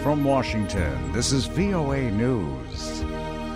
From Washington, this is VOA News.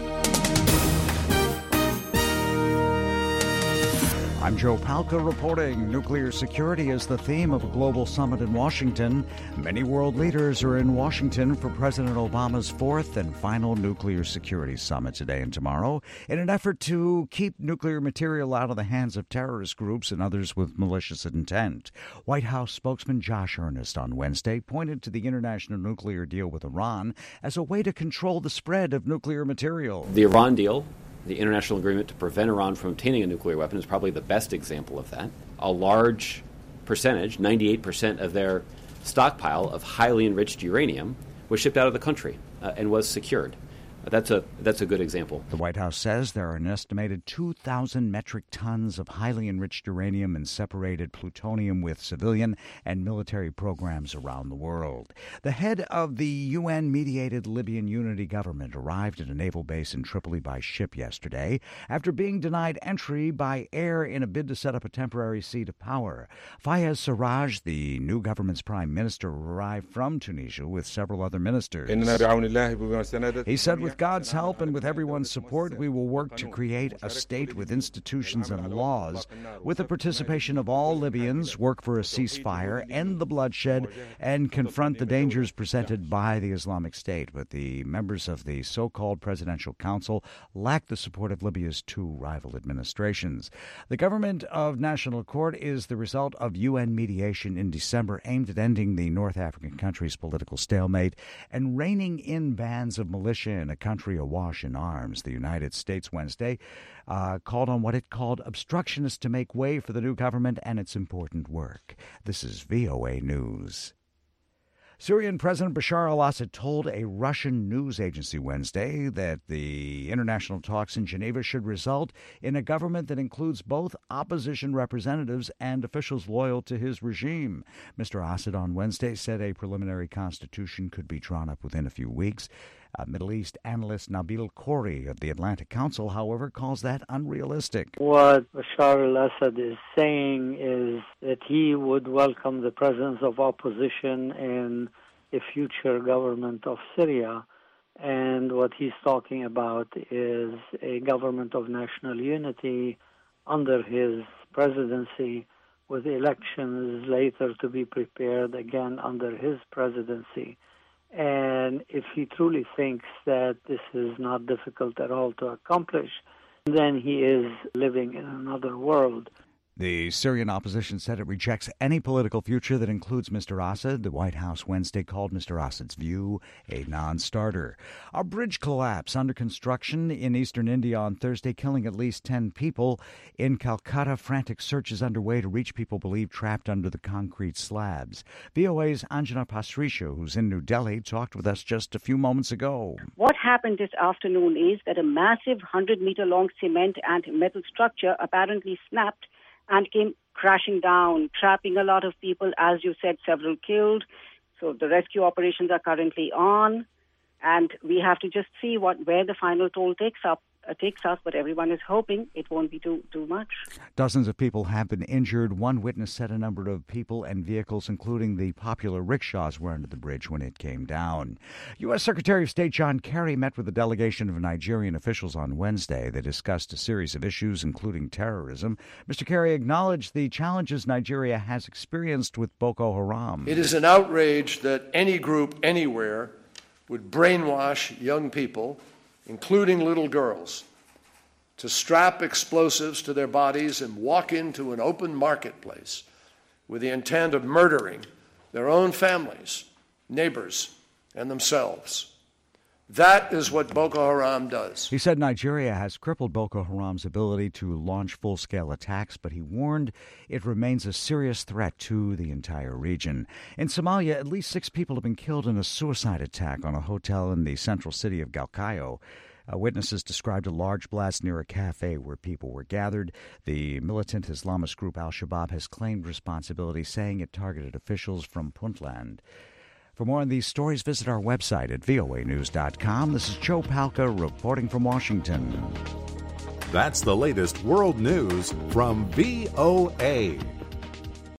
I'm Joe Palca reporting. Nuclear security is the theme of a global summit in Washington. Many world leaders are in Washington for President Obama's fourth and final nuclear security summit today and tomorrow in an effort to keep nuclear material out of the hands of terrorist groups and others with malicious intent. White House spokesman Josh Earnest on Wednesday pointed to the international nuclear deal with Iran as a way to control the spread of nuclear material. The Iran deal, the international agreement to prevent Iran from obtaining a nuclear weapon, is probably the best example of that. A large percentage, 98% of their stockpile of highly enriched uranium was shipped out of the country and was secured. That's a good example. The White House says there are an estimated 2,000 metric tons of highly enriched uranium and separated plutonium with civilian and military programs around the world. The head of the UN-mediated Libyan unity government arrived at a naval base in Tripoli by ship yesterday after being denied entry by air in a bid to set up a temporary seat of power. Fayez Sarraj, the new government's prime minister, arrived from Tunisia with several other ministers. He said, with God's help and with everyone's support, we will work to create a state with institutions and laws, with the participation of all Libyans, work for a ceasefire, end the bloodshed, and confront the dangers presented by the Islamic State. But the members of the so-called Presidential Council lack the support of Libya's two rival administrations. The government of National Accord is the result of UN mediation in December aimed at ending the North African country's political stalemate and reining in bands of militia in a country awash in arms. The United States Wednesday called on what it called obstructionists to make way for the new government and its important work. This is VOA News. Syrian President Bashar al-Assad told a Russian news agency Wednesday that the international talks in Geneva should result in a government that includes both opposition representatives and officials loyal to his regime. Mr. Assad on Wednesday said a preliminary constitution could be drawn up within a few weeks. Middle East analyst Nabil Khoury of the Atlantic Council, however, calls that unrealistic. What Bashar al-Assad is saying is that he would welcome the presence of opposition in a future government of Syria. And what he's talking about is a government of national unity under his presidency, with elections later to be prepared again under his presidency. And if he truly thinks that this is not difficult at all to accomplish, then he is living in another world. The Syrian opposition said it rejects any political future that includes Mr. Assad. The White House Wednesday called Mr. Assad's view a non-starter. A bridge collapse under construction in eastern India on Thursday, killing at least 10 people. In Calcutta, frantic search is underway to reach people believed trapped under the concrete slabs. VOA's Anjana Pasricha, who's in New Delhi, talked with us just a few moments ago. What happened this afternoon is that a massive 100-meter-long cement and metal structure apparently snapped and came crashing down, trapping a lot of people. As you said, several killed. So the rescue operations are currently on, and we have to just see where the final toll takes us, but everyone is hoping it won't be too much. Dozens of people have been injured. One witness said a number of people and vehicles, including the popular rickshaws, were under the bridge when it came down. U.S. Secretary of State John Kerry met with a delegation of Nigerian officials on Wednesday. They discussed a series of issues, including terrorism. Mr. Kerry acknowledged the challenges Nigeria has experienced with Boko Haram. It is an outrage that any group anywhere would brainwash young people, including little girls, to strap explosives to their bodies and walk into an open marketplace with the intent of murdering their own families, neighbors, and themselves. That is what Boko Haram does. He said Nigeria has crippled Boko Haram's ability to launch full-scale attacks, but he warned it remains a serious threat to the entire region. In Somalia, at least 6 people have been killed in a suicide attack on a hotel in the central city of Galkayo. Witnesses described a large blast near a cafe where people were gathered. The militant Islamist group Al-Shabaab has claimed responsibility, saying it targeted officials from Puntland. For more on these stories, visit our website at voanews.com. This is Joe Palca reporting from Washington. That's the latest world news from VOA.